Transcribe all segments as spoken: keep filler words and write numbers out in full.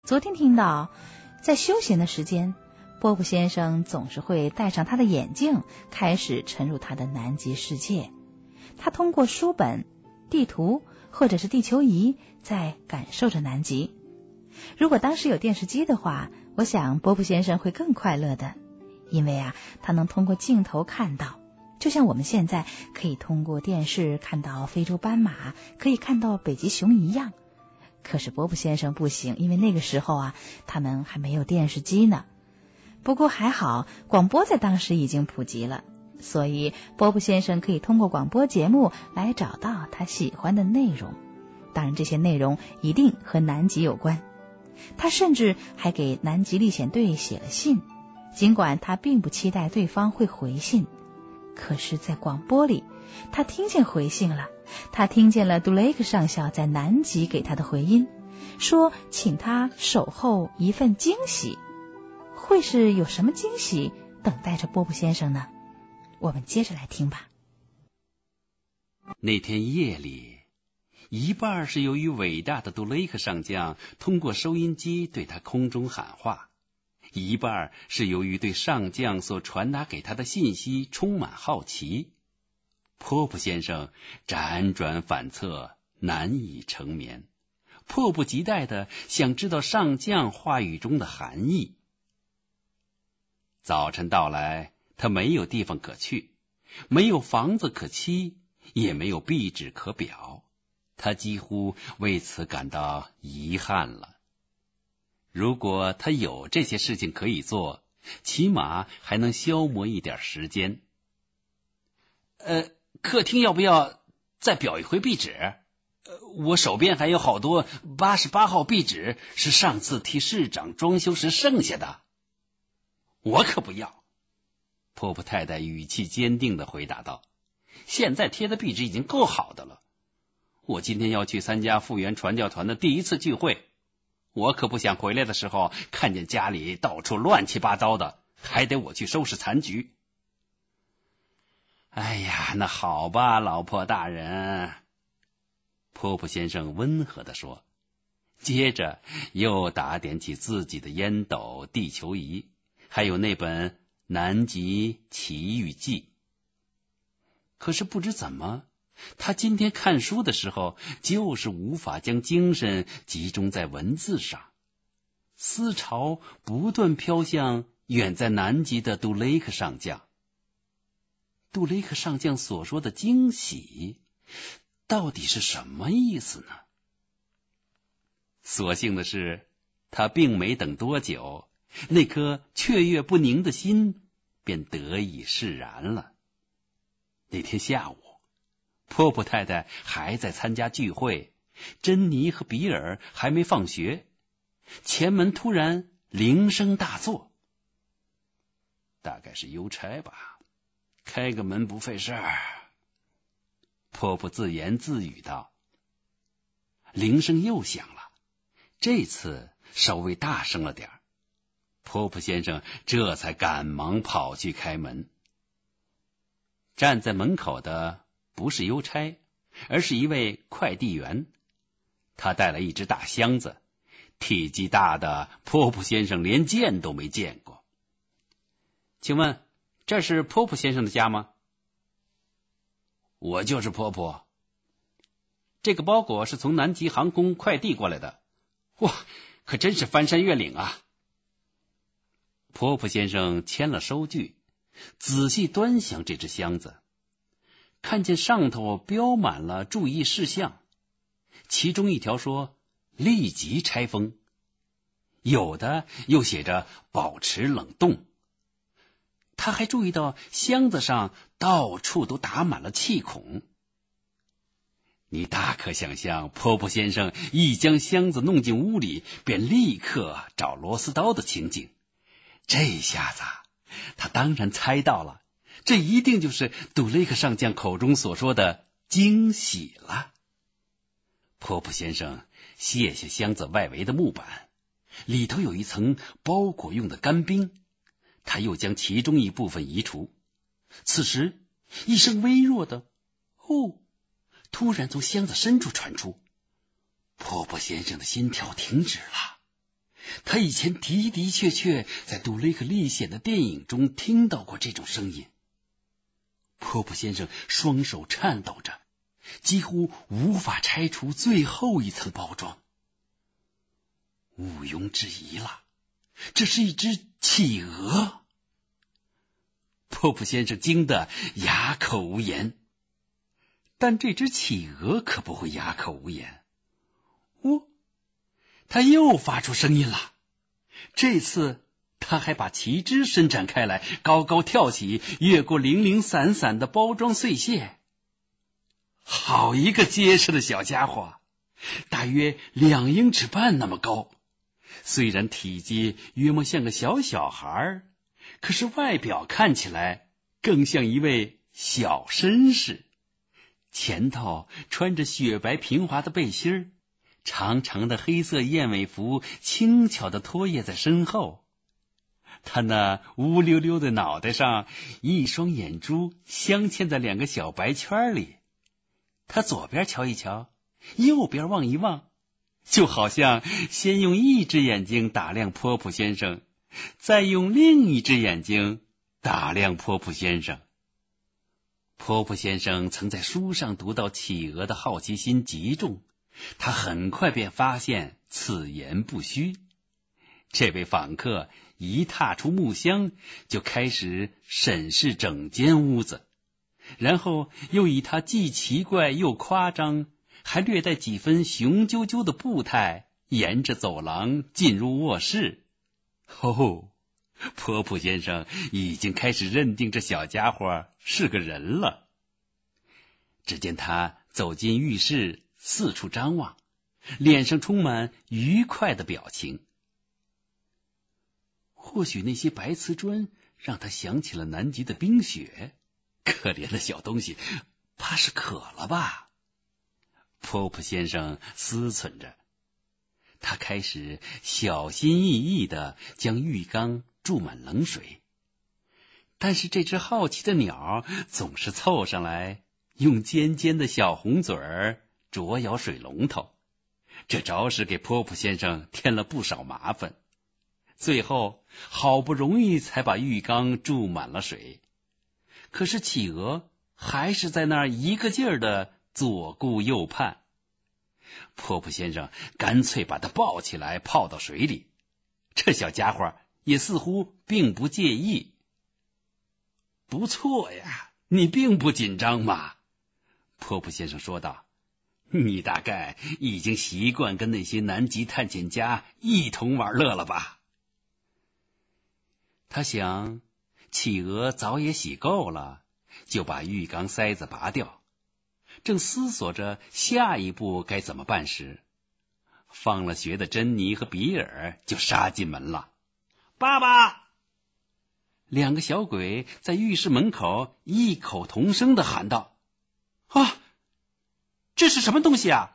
昨天听到，在休闲的时间，波普先生总是会戴上他的眼镜，开始沉入他的南极世界。他通过书本、地图或者是地球仪，在感受着南极。如果当时有电视机的话，我想波普先生会更快乐的，因为啊，他能通过镜头看到，就像我们现在可以通过电视看到非洲斑马，可以看到北极熊一样。可是波普先生不行，因为那个时候啊，他们还没有电视机呢。不过还好，广播在当时已经普及了，所以波普先生可以通过广播节目来找到他喜欢的内容。当然，这些内容一定和南极有关。他甚至还给南极历险队写了信，尽管他并不期待对方会回信。可是在广播里，他听见回信了，他听见了杜雷克上校在南极给他的回音，说请他守候一份惊喜。会是有什么惊喜等待着波普先生呢？我们接着来听吧。 那天夜里，一半是由于伟大的杜雷克上将通过收音机对他空中喊话，一半是由于对上将所传达给他的信息充满好奇。波普先生辗转反侧，难以成眠，迫不及待地想知道上将话语中的含义。早晨到来，他没有地方可去，没有房子可栖，也没有壁纸可表，他几乎为此感到遗憾了。如果他有这些事情可以做，起码还能消磨一点时间。呃，客厅要不要再裱一回壁纸？呃，我手边还有好多八十八号壁纸，是上次替市长装修时剩下的。我可不要。波普太太语气坚定地回答道，现在贴的壁纸已经够好的了。我今天要去参加复原传教团的第一次聚会，我可不想回来的时候看见家里到处乱七八糟的，还得我去收拾残局。哎呀，那好吧，老婆大人，波普先生温和地说，接着又打点起自己的烟斗、地球仪，还有那本《南极奇遇记》。可是不知怎么，他今天看书的时候，就是无法将精神集中在文字上，思潮不断飘向远在南极的杜雷克上将。杜雷克上将所说的惊喜，到底是什么意思呢？所幸的是，他并没等多久，那颗雀跃不宁的心便得以释然了。那天下午，波普太太还在参加聚会，珍妮和比尔还没放学，前门突然铃声大作。大概是邮差吧，开个门不费事儿，波普自言自语道。铃声又响了，这次稍微大声了点儿，波普先生这才赶忙跑去开门。站在门口的不是邮差，而是一位快递员。他带了一只大箱子，体积大的波普先生连见都没见过。请问，这是波普先生的家吗？我就是波普。这个包裹是从南极航空快递过来的。哇，可真是翻山越岭啊！波普先生签了收据，仔细端详这只箱子，看见上头标满了注意事项，其中一条说立即拆封，有的又写着保持冷冻。他还注意到箱子上到处都打满了气孔。你大可想象波普先生一将箱子弄进屋里，便立刻找螺丝刀的情景。这下子他当然猜到了，这一定就是杜雷克上将口中所说的惊喜了。波普先生卸下箱子外围的木板，里头有一层包裹用的干冰，他又将其中一部分移除。此时一声微弱的哦突然从箱子深处传出，波普先生的心跳停止了。 他以前的的确确在杜雷克历险的电影中听到过这种声音。波普先生双手颤抖着，几乎无法拆除最后一层包装。毋庸置疑了，这是一只企鹅。波普先生惊得哑口无言。但这只企鹅可不会哑口无言。哦，它又发出声音了。这次它还把旗帜伸展开来，高高跳起，越过零零散散的包装碎屑。好一个结实的小家伙，大约两英尺半那么高。虽然体积约莫像个小小孩，可是外表看起来更像一位小绅士。前头穿着雪白平滑的背心儿，长长的黑色燕尾服轻巧地拖曳在身后。他那乌溜溜的脑袋上，一双眼珠镶嵌在两个小白圈里。他左边瞧一瞧，右边望一望，就好像先用一只眼睛打量波普先生，再用另一只眼睛打量波普先生。波普先生曾在书上读到企鹅的好奇心极重，他很快便发现此言不虚。这位访客一踏出木箱，就开始审视整间屋子，然后又以他既奇怪又夸张，还略带几分雄赳赳的步态，沿着走廊进入卧室。哦，波普先生已经开始认定这小家伙是个人了。只见他走进浴室，四处张望，脸上充满愉快的表情。或许那些白瓷砖让他想起了南极的冰雪，可怜的小东西，怕是渴了吧？波普先生思忖着，他开始小心翼翼地将浴缸注满冷水，但是这只好奇的鸟总是凑上来，用尖尖的小红嘴儿啄咬水龙头，这着实给波普先生添了不少麻烦。最后好不容易才把浴缸注满了水，可是企鹅还是在那儿一个劲儿的左顾右盼。波普先生干脆把它抱起来泡到水里，这小家伙也似乎并不介意。不错呀，你并不紧张嘛，波普先生说道。你大概已经习惯跟那些南极探险家一同玩乐了吧？他想，企鹅早也洗够了，就把浴缸塞子拔掉。正思索着下一步该怎么办时，放了学的珍妮和比尔就杀进门了。爸爸！两个小鬼在浴室门口异口同声地喊道：啊，这是什么东西啊？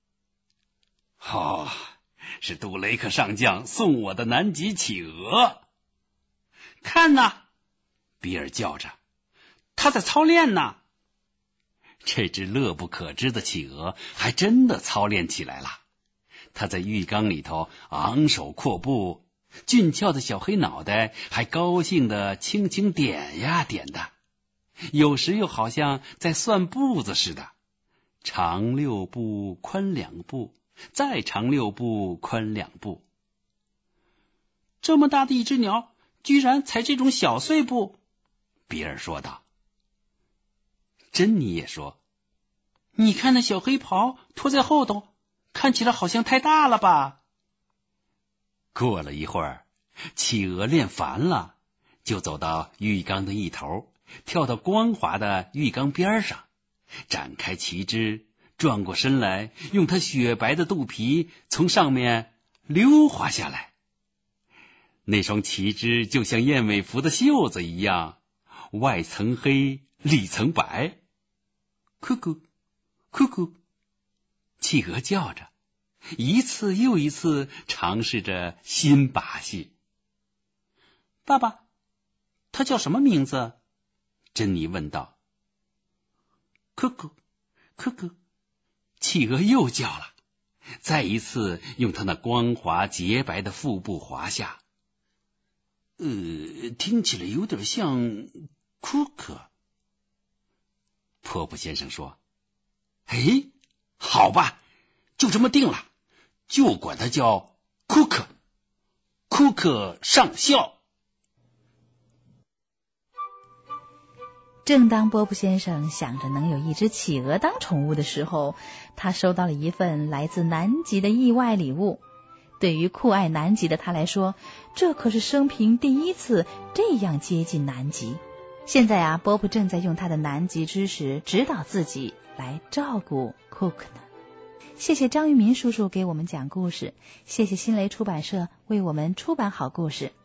哦，是杜雷克上将送我的南极企鹅。看呐，比尔叫着，他在操练呢。这只乐不可支的企鹅还真的操练起来了。它在浴缸里头昂首阔步，俊俏的小黑脑袋还高兴地轻轻点呀点的，有时又好像在算步子似的，长六步，宽两步，再长六步，宽两步。这么大的一只鸟，居然踩这种小碎步，比尔说道。珍妮也说，你看那小黑袍拖在后头，看起来好像太大了吧？过了一会儿，企鹅练烦了，就走到浴缸的一头，跳到光滑的浴缸边上，展开旗帜，转过身来，用它雪白的肚皮从上面溜滑下来。那双旗帜就像燕尾服的袖子一样，外层黑，里层白。咕咕咕咕，企鹅叫着，一次又一次尝试着新把戏。爸爸，他叫什么名字？珍妮问道。咕咕咕咕，企鹅又叫了， 再一次用他那光滑洁白的腹部滑下。呃，听起来有点像库克。波普先生说：“哎，好吧，就这么定了，就管他叫库克，库克上校。” 正当波普先生想着能有一只企鹅当宠物的时候，他收到了一份来自南极的意外礼物。对于酷爱南极的他来说，这可是生平第一次这样接近南极。现在啊，波普正在用他的南极知识指导自己来照顾库克呢。谢谢张玉民叔叔给我们讲故事，谢谢新蕾出版社为我们出版好故事。